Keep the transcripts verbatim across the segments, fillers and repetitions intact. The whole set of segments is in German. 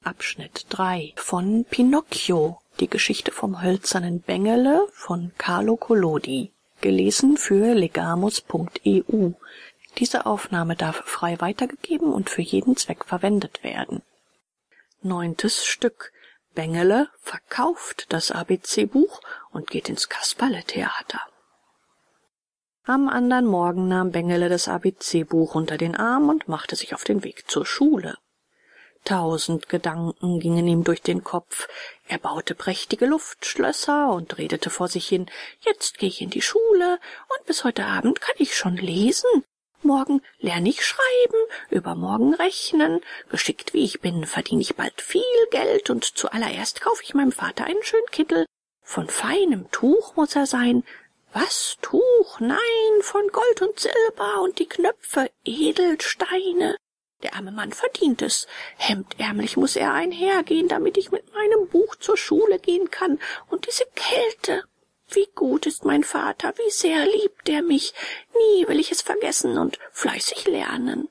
von Pinocchio, die Geschichte vom hölzernen Bengele von Carlo Collodi. Gelesen für legamus punkt e u. Diese Aufnahme darf frei weitergegeben und für jeden Zweck verwendet werden. Neuntes Stück. Bengele verkauft das A B C-Buch und geht ins Kasperletheater. Am andern Morgen nahm Bengele das A B C-Buch unter den Arm und machte sich auf den Weg zur Schule. Tausend Gedanken gingen ihm durch den Kopf. Er baute prächtige Luftschlösser und redete vor sich hin: Jetzt gehe ich in die Schule, und bis heute Abend kann ich schon lesen. Morgen lerne ich schreiben, übermorgen rechnen. Geschickt wie ich bin, verdiene ich bald viel Geld, und zuallererst kaufe ich meinem Vater einen schönen Kittel. Von feinem Tuch muss er sein. Was Tuch? Nein, von Gold und Silber, und die Knöpfe Edelsteine. Der arme Mann verdient es. Hemdärmlich muss er einhergehen, damit ich mit meinem Buch zur Schule gehen kann. Und diese Kälte. Wie gut ist mein Vater, wie sehr liebt er mich. Nie will ich es vergessen und fleißig lernen.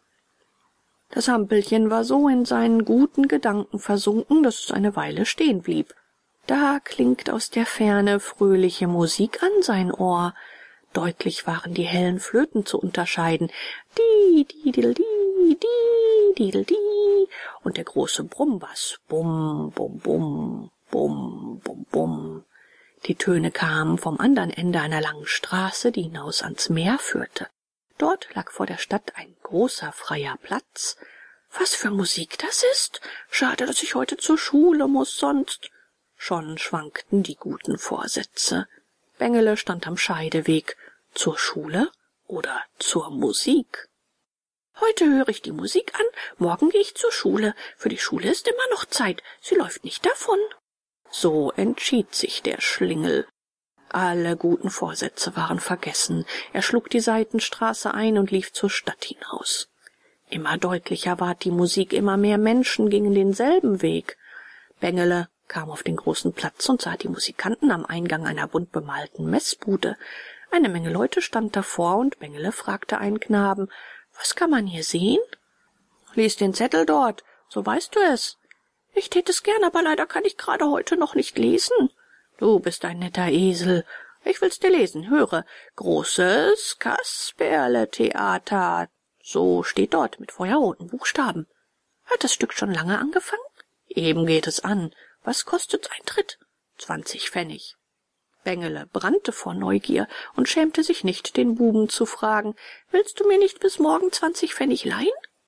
Das Hampelchen war so in seinen guten Gedanken versunken, dass es eine Weile stehen blieb. Da klingt aus der Ferne fröhliche Musik an sein Ohr. Deutlich waren die hellen Flöten zu unterscheiden. Die, didel, die, die, didel, die. Und der große Brummbass. Bum, bum, bum, bum, bum, bum. Die Töne kamen vom andern Ende einer langen Straße, die hinaus ans Meer führte. Dort lag vor der Stadt ein großer freier Platz. Was für Musik das ist! Schade, dass ich heute zur Schule muss, sonst... Schon schwankten die guten Vorsätze. Bengele stand am Scheideweg. Zur Schule oder zur Musik? Heute höre ich die Musik an, morgen gehe ich zur Schule. Für die Schule ist immer noch Zeit, sie läuft nicht davon. So entschied sich der Schlingel. Alle guten Vorsätze waren vergessen. Er schlug die Seitenstraße ein und lief zur Stadt hinaus. Immer deutlicher ward die Musik, immer mehr Menschen gingen denselben Weg. Bengele kam auf den großen Platz und sah die Musikanten am Eingang einer bunt bemalten Messbude. Eine Menge Leute stand davor, und Bengele fragte einen Knaben: »Was kann man hier sehen?« »Lies den Zettel dort, so weißt du es.« »Ich tät es gern, aber leider kann ich gerade heute noch nicht lesen.« »Du bist ein netter Esel. Ich will's dir lesen. Höre. Großes Kasperletheater. So steht dort mit feuerroten Buchstaben.« »Hat das Stück schon lange angefangen?« »Eben geht es an. Was kostet's Eintritt?« »Zwanzig Pfennig.« Bengele brannte vor Neugier und schämte sich nicht, den Buben zu fragen: »Willst du mir nicht bis morgen zwanzig Pfennig leihen?«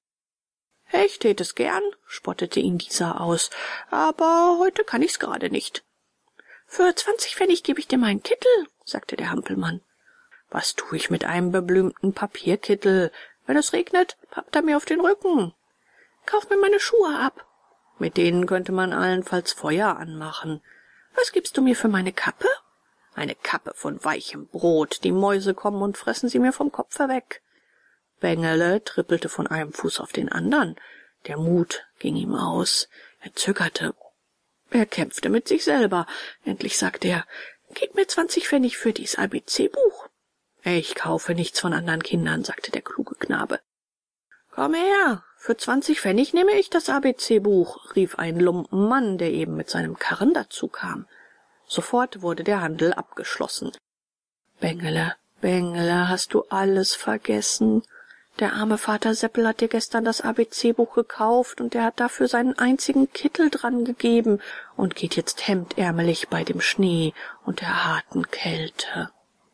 »Ich tät es gern«, spottete ihn dieser aus, »aber heute kann ich's gerade nicht.« »Für zwanzig Pfennig gebe ich dir meinen Kittel«, sagte der Hampelmann. »Was tu ich mit einem beblümten Papierkittel? Wenn es regnet, pappt er mir auf den Rücken.« »Kauf mir meine Schuhe ab.« »Mit denen könnte man allenfalls Feuer anmachen.« »Was gibst du mir für meine Kappe?« »Eine Kappe von weichem Brot. Die Mäuse kommen und fressen sie mir vom Kopfe weg.« Bengele trippelte von einem Fuß auf den andern. Der Mut ging ihm aus. Er zögerte. Er kämpfte mit sich selber. Endlich sagte er: »Gib mir zwanzig Pfennig für dies A B C-Buch.« »Ich kaufe nichts von anderen Kindern«, sagte der kluge Knabe. »Komm her, für zwanzig Pfennig nehme ich das A B C-Buch«, rief ein Lumpenmann, der eben mit seinem Karren dazu kam. Sofort wurde der Handel abgeschlossen. »Bengele, Bengele, hast du alles vergessen? Der arme Vater Seppel hat dir gestern das A B C-Buch gekauft, und er hat dafür seinen einzigen Kittel dran gegeben und geht jetzt hemdärmelig bei dem Schnee und der harten Kälte.«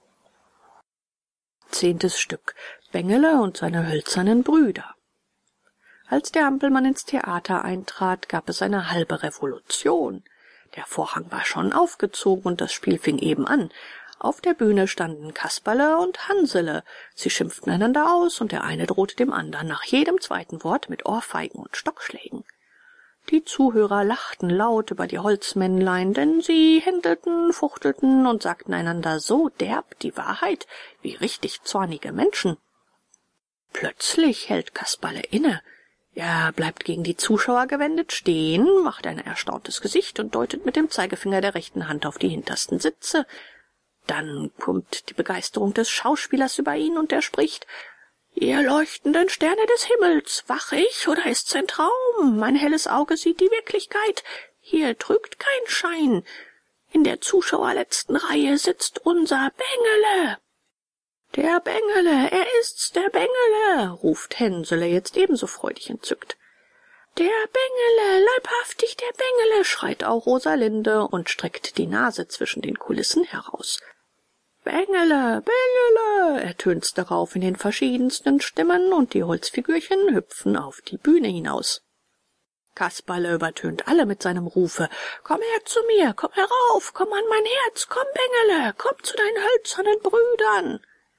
Zehntes Stück. Bengele und seine hölzernen Brüder. Als der Hampelmann ins Theater eintrat, gab es eine halbe Revolution. Der Vorhang war schon aufgezogen und das Spiel fing eben an. Auf der Bühne standen Kasperle und Hansele. Sie schimpften einander aus, und der eine drohte dem anderen nach jedem zweiten Wort mit Ohrfeigen und Stockschlägen. Die Zuhörer lachten laut über die Holzmännlein, denn sie händelten, fuchtelten und sagten einander so derb die Wahrheit wie richtig zornige Menschen. Plötzlich hält Kasperle inne. Er bleibt gegen die Zuschauer gewendet stehen, macht ein erstauntes Gesicht und deutet mit dem Zeigefinger der rechten Hand auf die hintersten Sitze. Dann kommt die Begeisterung des Schauspielers über ihn, und er spricht: »Ihr leuchtenden Sterne des Himmels, wach ich oder ist's ein Traum? Mein helles Auge sieht die Wirklichkeit. Hier trügt kein Schein. In der zuschauerletzten Reihe sitzt unser Bengele.« »Der Bengele, er ist's, der Bengele«, ruft Hänsele jetzt ebenso freudig entzückt. »Der Bengele, leibhaftig der Bengele«, schreit auch Rosalinde und streckt die Nase zwischen den Kulissen heraus. »Bengele, Bengele«, ertönt's darauf in den verschiedensten Stimmen, und die Holzfigürchen hüpfen auf die Bühne hinaus. Kasperle übertönt alle mit seinem Rufe. »Komm her zu mir, komm herauf, komm an mein Herz, komm, Bengele, komm zu deinen hölzernen Brüdern.«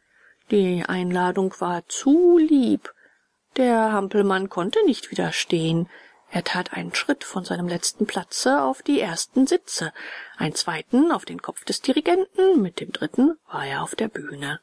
Die Einladung war zu lieb. Der Hampelmann konnte nicht widerstehen. Er tat einen Schritt von seinem letzten Platze auf die ersten Sitze, einen zweiten auf den Kopf des Dirigenten, mit dem dritten war er auf der Bühne.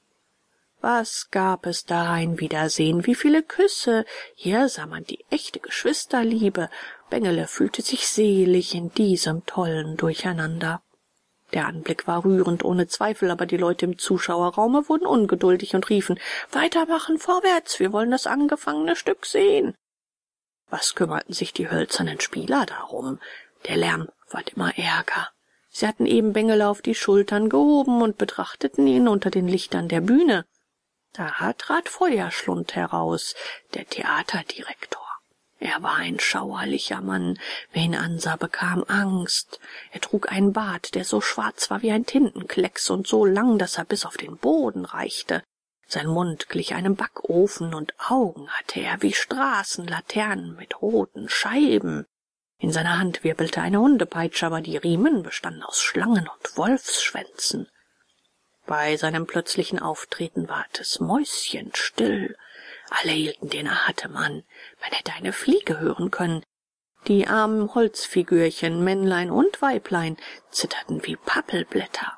Was gab es da ein Wiedersehen, wie viele Küsse! Hier sah man die echte Geschwisterliebe. Bengele fühlte sich selig in diesem tollen Durcheinander. Der Anblick war rührend, ohne Zweifel, aber die Leute im Zuschauerraume wurden ungeduldig und riefen: »Weitermachen, vorwärts, wir wollen das angefangene Stück sehen.« Was kümmerten sich die hölzernen Spieler darum? Der Lärm ward immer ärger. Sie hatten eben Bengele auf die Schultern gehoben und betrachteten ihn unter den Lichtern der Bühne. Da trat Feuerschlund heraus, der Theaterdirektor. Er war ein schauerlicher Mann. Wer ihn ansah, bekam Angst. Er trug einen Bart, der so schwarz war wie ein Tintenklecks und so lang, dass er bis auf den Boden reichte. Sein Mund glich einem Backofen, und Augen hatte er wie Straßenlaternen mit roten Scheiben. In seiner Hand wirbelte eine Hundepeitsche, aber die Riemen bestanden aus Schlangen und Wolfsschwänzen. Bei seinem plötzlichen Auftreten ward es mäuschenstill. Alle hielten den Atem an. Man hätte eine Fliege hören können. Die armen Holzfigürchen, Männlein und Weiblein, zitterten wie Pappelblätter.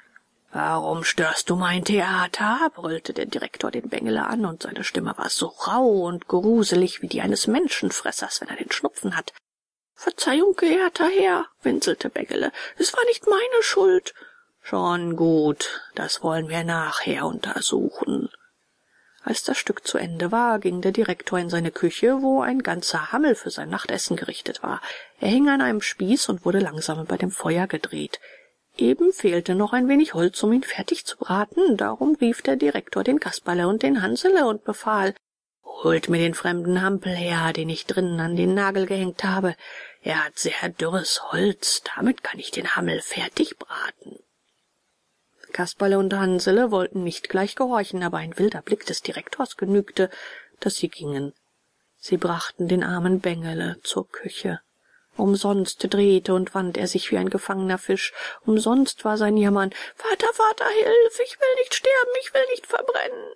»Warum störst du mein Theater?« brüllte der Direktor den Bengele an, und seine Stimme war so rauh und gruselig wie die eines Menschenfressers, wenn er den Schnupfen hat. »Verzeihung, geehrter Herr«, winselte Bengele, »es war nicht meine Schuld.« »Schon gut, das wollen wir nachher untersuchen.« Als das Stück zu Ende war, ging der Direktor in seine Küche, wo ein ganzer Hammel für sein Nachtessen gerichtet war. Er hing an einem Spieß und wurde langsam über dem Feuer gedreht. Eben fehlte noch ein wenig Holz, um ihn fertig zu braten. Darum rief der Direktor den Kasperle und den Hansele und befahl: »Holt mir den fremden Hampel her, den ich drinnen an den Nagel gehängt habe. Er hat sehr dürres Holz, damit kann ich den Hammel fertig braten.« Kasperle und Hansele wollten nicht gleich gehorchen, aber ein wilder Blick des Direktors genügte, dass sie gingen. Sie brachten den armen Bengele zur Küche. Umsonst drehte und wand er sich wie ein gefangener Fisch. Umsonst war sein Jammern: »Vater, Vater, hilf! Ich will nicht sterben, ich will nicht verbrennen!«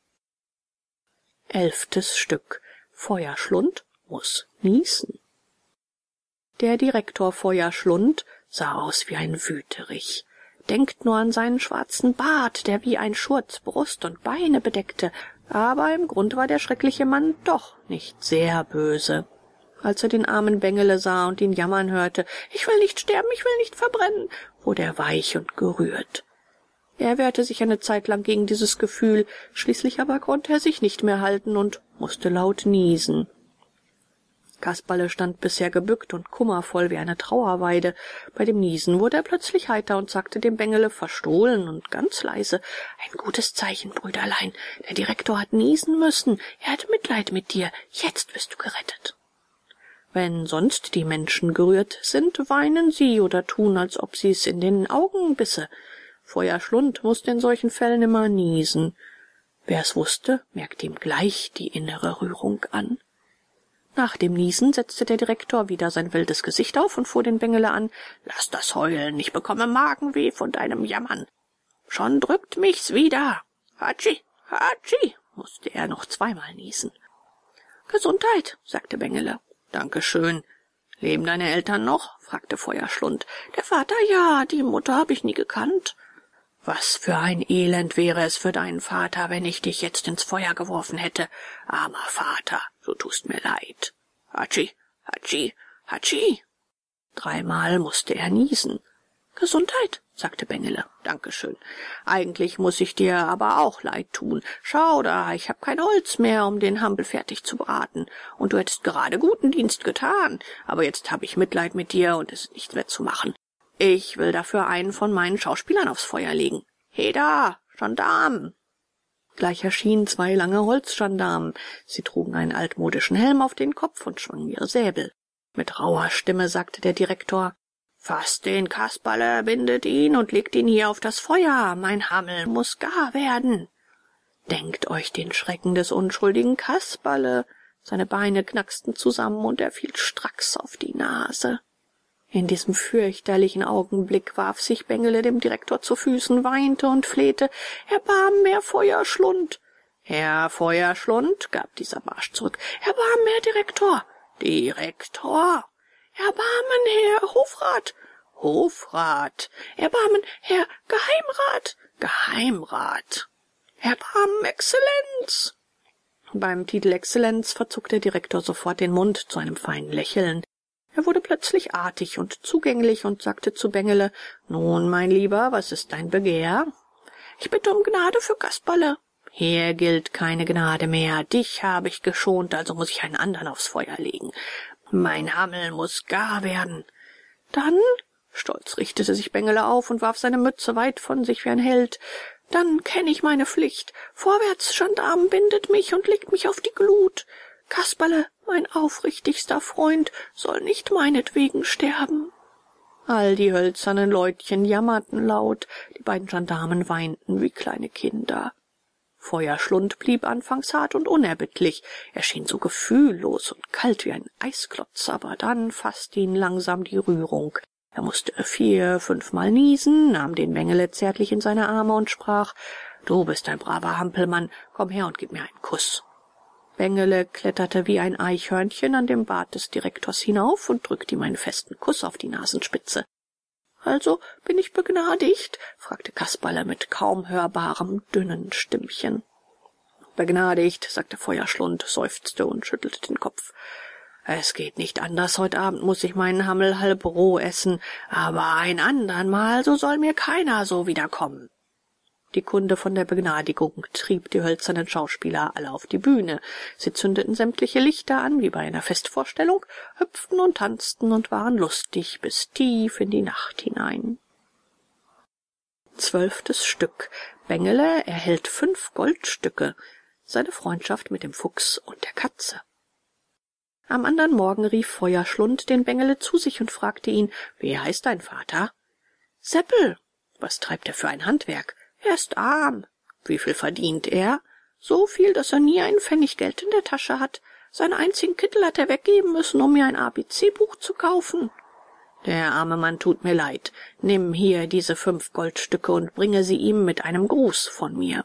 Elftes Stück. Feuerschlund muß niesen. Der Direktor Feuerschlund sah aus wie ein Wüterich. Denkt nur an seinen schwarzen Bart, der wie ein Schurz Brust und Beine bedeckte. Aber im Grund war der schreckliche Mann doch nicht sehr böse. Als er den armen Bengele sah und ihn jammern hörte: »Ich will nicht sterben, ich will nicht verbrennen«, wurde er weich und gerührt. Er wehrte sich eine Zeit lang gegen dieses Gefühl, schließlich aber konnte er sich nicht mehr halten und musste laut niesen. Kasperle stand bisher gebückt und kummervoll wie eine Trauerweide. Bei dem Niesen wurde er plötzlich heiter und sagte dem Bengele verstohlen und ganz leise: »Ein gutes Zeichen, Brüderlein. Der Direktor hat niesen müssen. Er hat Mitleid mit dir. Jetzt bist du gerettet.« Wenn sonst die Menschen gerührt sind, weinen sie oder tun, als ob sie's in den Augen bisse. Feuerschlund mußte in solchen Fällen immer niesen. Wer es wusste, merkte ihm gleich die innere Rührung an. Nach dem Niesen setzte der Direktor wieder sein wildes Gesicht auf und fuhr den Bengele an: »Lass das Heulen, ich bekomme Magenweh von deinem Jammern. Schon drückt mich's wieder. Hatschi, hatschi«, musste er noch zweimal niesen. »Gesundheit«, sagte Bengele. »Danke schön. Leben deine Eltern noch?« fragte Feuerschlund. »Der Vater ja, die Mutter habe ich nie gekannt.« »Was für ein Elend wäre es für deinen Vater, wenn ich dich jetzt ins Feuer geworfen hätte. Armer Vater, du tust mir leid. Hatschi, hatschi, hatschi.« Dreimal musste er niesen. »Gesundheit«, sagte Bengele. »Danke schön. Eigentlich muss ich dir aber auch leid tun. Schau da, ich habe kein Holz mehr, um den Hampel fertig zu braten. Und du hättest gerade guten Dienst getan. Aber jetzt habe ich Mitleid mit dir und es ist nichts mehr zu machen. Ich will dafür einen von meinen Schauspielern aufs Feuer legen. Heda, Gendarm!« Gleich erschienen zwei lange Holzgendarmen. Sie trugen einen altmodischen Helm auf den Kopf und schwangen ihre Säbel. Mit rauher Stimme sagte der Direktor: »Fasst den Kasperle, bindet ihn und legt ihn hier auf das Feuer. Mein Hammel muss gar werden.« Denkt euch den Schrecken des unschuldigen Kasperle. Seine Beine knacksten zusammen und er fiel stracks auf die Nase. In diesem fürchterlichen Augenblick warf sich Bengele dem Direktor zu Füßen, weinte und flehte: »Erbarmen, Herr Feuerschlund!« »Herr Feuerschlund«, gab dieser barsch zurück. »Erbarmen, Herr Direktor!« »Direktor!« »Erbarmen, Herr Hofrat!« »Hofrat!« »Erbarmen, Herr Geheimrat!« »Geheimrat!« »Erbarmen, Exzellenz!« Beim Titel Exzellenz verzog der Direktor sofort den Mund zu einem feinen Lächeln. Er wurde plötzlich artig und zugänglich und sagte zu Bengele: »Nun, mein Lieber, was ist dein Begehr?« »Ich bitte um Gnade für Kasperle.« »Hier gilt keine Gnade mehr. Dich habe ich geschont, also muss ich einen anderen aufs Feuer legen. Mein Hammel muss gar werden.« »Dann«, stolz richtete sich Bengele auf und warf seine Mütze weit von sich wie ein Held, »dann kenne ich meine Pflicht. Vorwärts, Gendarm, bindet mich und legt mich auf die Glut. Kasperle, mein aufrichtigster Freund, soll nicht meinetwegen sterben.« All die hölzernen Leutchen jammerten laut, die beiden Gendarmen weinten wie kleine Kinder. Feuerschlund blieb anfangs hart und unerbittlich. Er schien so gefühllos und kalt wie ein Eisklotz, aber dann fasste ihn langsam die Rührung. Er musste vier, fünfmal niesen, nahm den Bengele zärtlich in seine Arme und sprach: »Du bist ein braver Hampelmann, komm her und gib mir einen Kuss.« Bengele kletterte wie ein Eichhörnchen an dem Bart des Direktors hinauf und drückte ihm einen festen Kuss auf die Nasenspitze. »Also bin ich begnadigt?« fragte Kasperle mit kaum hörbarem, dünnen Stimmchen. »Begnadigt«, sagte Feuerschlund, seufzte und schüttelte den Kopf. »Es geht nicht anders. Heute Abend muss ich meinen Hammel halb roh essen. Aber ein andern Mal, so soll mir keiner so wiederkommen.« Die Kunde von der Begnadigung trieb die hölzernen Schauspieler alle auf die Bühne. Sie zündeten sämtliche Lichter an, wie bei einer Festvorstellung, hüpften und tanzten und waren lustig bis tief in die Nacht hinein. Zwölftes Stück. Bengele erhält fünf Goldstücke. Seine Freundschaft mit dem Fuchs und der Katze. Am andern Morgen rief Feuerschlund den Bengele zu sich und fragte ihn: »Wie heißt dein Vater?« »Seppel.« »Was treibt er für ein Handwerk?« »Er ist arm.« »Wie viel verdient er?« »So viel, dass er nie einen Pfennig Geld in der Tasche hat. Seinen einzigen Kittel hat er weggeben müssen, um mir ein A B C-Buch zu kaufen.« »Der arme Mann tut mir leid. Nimm hier diese fünf Goldstücke und bringe sie ihm mit einem Gruß von mir.«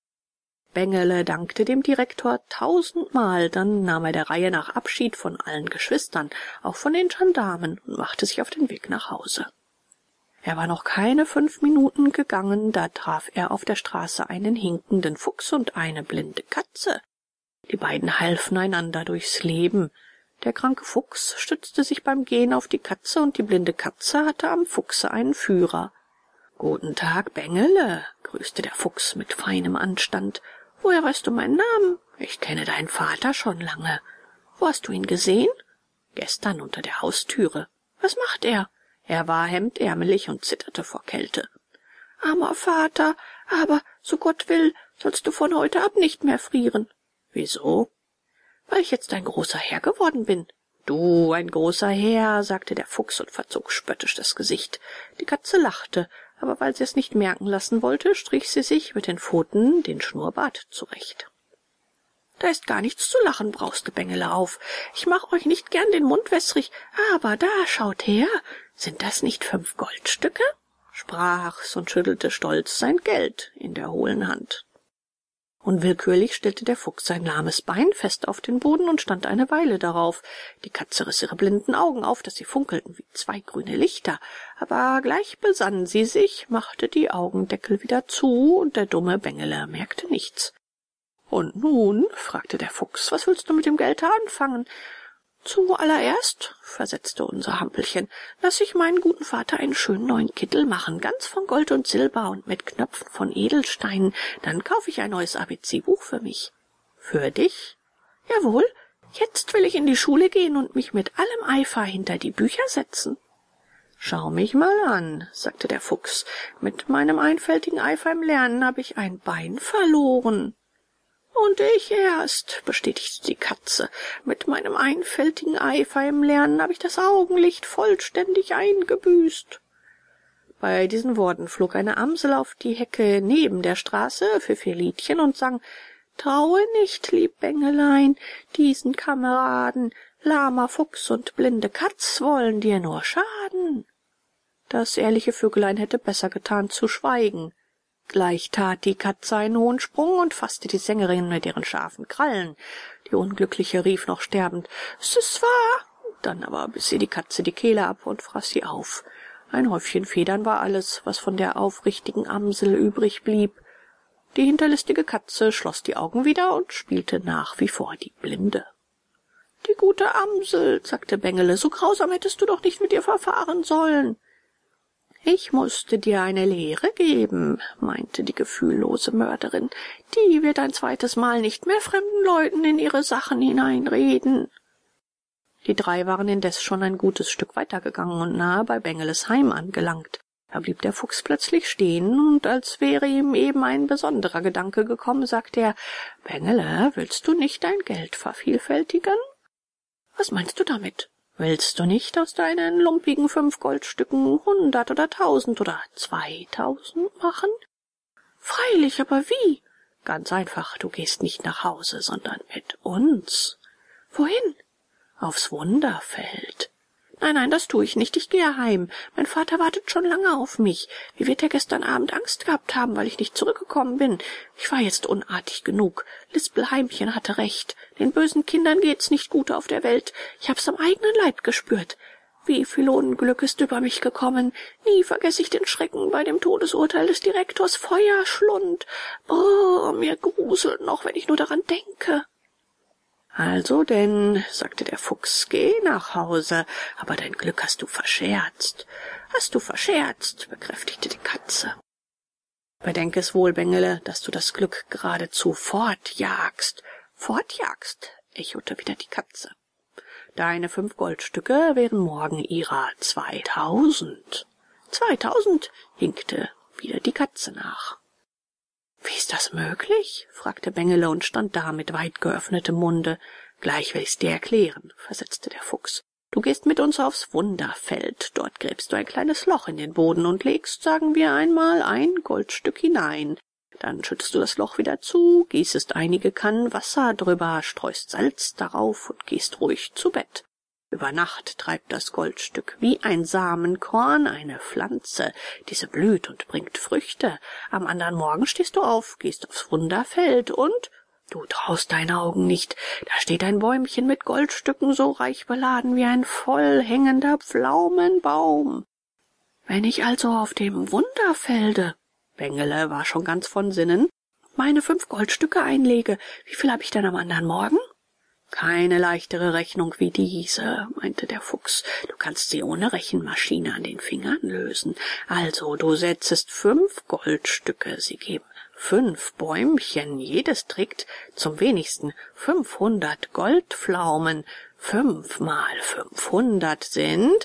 Bengele dankte dem Direktor tausendmal, dann nahm er der Reihe nach Abschied von allen Geschwistern, auch von den Gendarmen, und machte sich auf den Weg nach Hause. Er war noch keine fünf Minuten gegangen, da traf er auf der Straße einen hinkenden Fuchs und eine blinde Katze. Die beiden halfen einander durchs Leben. Der kranke Fuchs stützte sich beim Gehen auf die Katze, und die blinde Katze hatte am Fuchse einen Führer. »Guten Tag, Bengele«, grüßte der Fuchs mit feinem Anstand. »Woher weißt du meinen Namen? Ich kenne deinen Vater schon lange. Wo hast du ihn gesehen?« »Gestern unter der Haustüre.« »Was macht er?« Er war hemdärmelig und zitterte vor Kälte. »Armer Vater, aber, so Gott will, sollst du von heute ab nicht mehr frieren.« »Wieso?« »Weil ich jetzt ein großer Herr geworden bin.« »Du, ein großer Herr«, sagte der Fuchs und verzog spöttisch das Gesicht. Die Katze lachte, aber weil sie es nicht merken lassen wollte, strich sie sich mit den Pfoten den Schnurrbart zurecht. »Da ist gar nichts zu lachen«, brauste Bengele auf. »Ich mach euch nicht gern den Mund wässrig, aber da, schaut her, sind das nicht fünf Goldstücke?« sprach's und schüttelte stolz sein Geld in der hohlen Hand. Unwillkürlich stellte der Fuchs sein lahmes Bein fest auf den Boden und stand eine Weile darauf. Die Katze riss ihre blinden Augen auf, dass sie funkelten wie zwei grüne Lichter. Aber gleich besann sie sich, machte die Augendeckel wieder zu, und der dumme Bengele merkte nichts. »Und nun«, fragte der Fuchs, »was willst du mit dem Geld anfangen?« Zuallererst, versetzte unser Hampelchen, lass ich meinen guten Vater einen schönen neuen Kittel machen, ganz von Gold und Silber und mit Knöpfen von Edelsteinen. Dann kaufe ich ein neues A B C-Buch für mich. Für dich? Jawohl, jetzt will ich in die Schule gehen und mich mit allem Eifer hinter die Bücher setzen. Schau mich mal an, sagte der Fuchs. Mit meinem einfältigen Eifer im Lernen habe ich ein Bein verloren. Und ich erst, bestätigte die Katze. Mit meinem einfältigen Eifer im Lernen habe ich das Augenlicht vollständig eingebüßt. Bei diesen Worten flog eine Amsel auf die Hecke neben der Straße, pfiff ihr Liedchen und sang: »Traue nicht, lieb Bengelein, diesen Kameraden, lahmer Fuchs und blinde Katz wollen dir nur schaden.« Das ehrliche Vögelein hätte besser getan zu schweigen. Gleich tat die Katze einen hohen Sprung und fasste die Sängerin mit ihren scharfen Krallen. Die Unglückliche rief noch sterbend: »Es ist wahr!« Dann aber biss ihr die Katze die Kehle ab und fraß sie auf. Ein Häufchen Federn war alles, was von der aufrichtigen Amsel übrig blieb. Die hinterlistige Katze schloss die Augen wieder und spielte nach wie vor die Blinde. »Die gute Amsel«, sagte Bengele, »so grausam hättest du doch nicht mit ihr verfahren sollen.« »Ich mußte dir eine Lehre geben«, meinte die gefühllose Mörderin. »Die wird ein zweites Mal nicht mehr fremden Leuten in ihre Sachen hineinreden.« Die drei waren indes schon ein gutes Stück weitergegangen und nahe bei Bengeles Heim angelangt. Da blieb der Fuchs plötzlich stehen, und als wäre ihm eben ein besonderer Gedanke gekommen, sagte er: »Bengele, willst du nicht dein Geld vervielfältigen?« »Was meinst du damit? Willst du nicht aus deinen lumpigen fünf Goldstücken hundert oder tausend oder zweitausend machen?« »Freilich, aber wie?« »Ganz einfach, du gehst nicht nach Hause, sondern mit uns.« »Wohin?« »Aufs Wunderfeld.« »Nein, nein, das tue ich nicht. Ich gehe heim. Mein Vater wartet schon lange auf mich. Wie wird er gestern Abend Angst gehabt haben, weil ich nicht zurückgekommen bin? Ich war jetzt unartig genug. Lispelheimchen hatte recht. Den bösen Kindern geht's nicht gut auf der Welt. Ich hab's am eigenen Leib gespürt. Wie viel Unglück ist über mich gekommen. Nie vergesse ich den Schrecken bei dem Todesurteil des Direktors Feuerschlund. Oh, mir gruselt noch, wenn ich nur daran denke.« »Also denn«, sagte der Fuchs, »geh nach Hause, aber dein Glück hast du verscherzt.« »Hast du verscherzt«, bekräftigte die Katze. »Bedenk es wohl, Bengele, dass du das Glück geradezu fortjagst.« »Fortjagst«, echote wieder die Katze. »Deine fünf Goldstücke wären morgen ihrer zweitausend.« »Zweitausend«, hinkte wieder die Katze nach. »Wie ist das möglich?« fragte Bengele und stand da mit weit geöffnetem Munde. »Gleich will ich's dir erklären«, versetzte der Fuchs. »Du gehst mit uns aufs Wunderfeld. Dort gräbst du ein kleines Loch in den Boden und legst, sagen wir einmal, ein Goldstück hinein. Dann schüttest du das Loch wieder zu, gießest einige Kannen Wasser drüber, streust Salz darauf und gehst ruhig zu Bett. Über Nacht treibt das Goldstück wie ein Samenkorn eine Pflanze. Diese blüht und bringt Früchte. Am anderen Morgen stehst du auf, gehst aufs Wunderfeld und, du traust deine Augen nicht, da steht ein Bäumchen mit Goldstücken so reich beladen wie ein voll hängender Pflaumenbaum. Wenn ich also auf dem Wunderfelde, Bengele war schon ganz von Sinnen, meine fünf Goldstücke einlege, wie viel habe ich denn am anderen Morgen?« »Keine leichtere Rechnung wie diese«, meinte der Fuchs. »Du kannst sie ohne Rechenmaschine an den Fingern lösen. Also, du setzest fünf Goldstücke, sie geben fünf Bäumchen, jedes trägt zum wenigsten fünfhundert Goldpflaumen. Fünf mal fünfhundert sind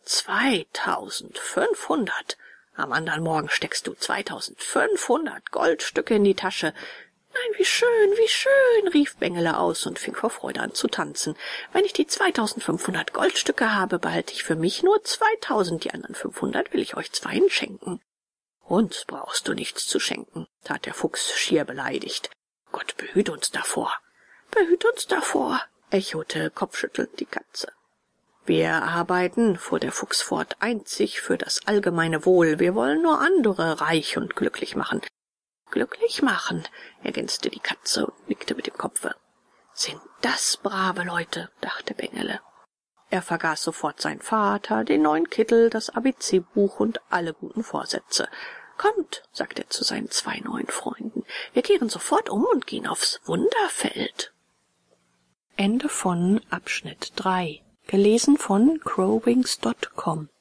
zweitausendfünfhundert. Am anderen Morgen steckst du zweitausendfünfhundert Goldstücke in die Tasche. »Nein, wie schön, wie schön«, rief Bengele aus und fing vor Freude an zu tanzen. »Wenn ich die zweitausendfünfhundert Goldstücke habe, behalte ich für mich nur zweitausend, die anderen fünfhundert will ich euch zweien schenken.« »Uns brauchst du nichts zu schenken«, tat der Fuchs schier beleidigt. »Gott behüt uns davor.« »Behüt uns davor«, echote kopfschüttelnd die Katze. »Wir arbeiten«, fuhr der Fuchs fort, »einzig für das allgemeine Wohl. Wir wollen nur andere reich und glücklich machen.« »Glücklich machen«, ergänzte die Katze und nickte mit dem Kopfe. »Sind das brave Leute«, dachte Bengele. Er vergaß sofort seinen Vater, den neuen Kittel, das A B C-Buch und alle guten Vorsätze. »Kommt«, sagte er zu seinen zwei neuen Freunden, »wir kehren sofort um und gehen aufs Wunderfeld.« Ende von Abschnitt drei. Gelesen von crowwings Punkt com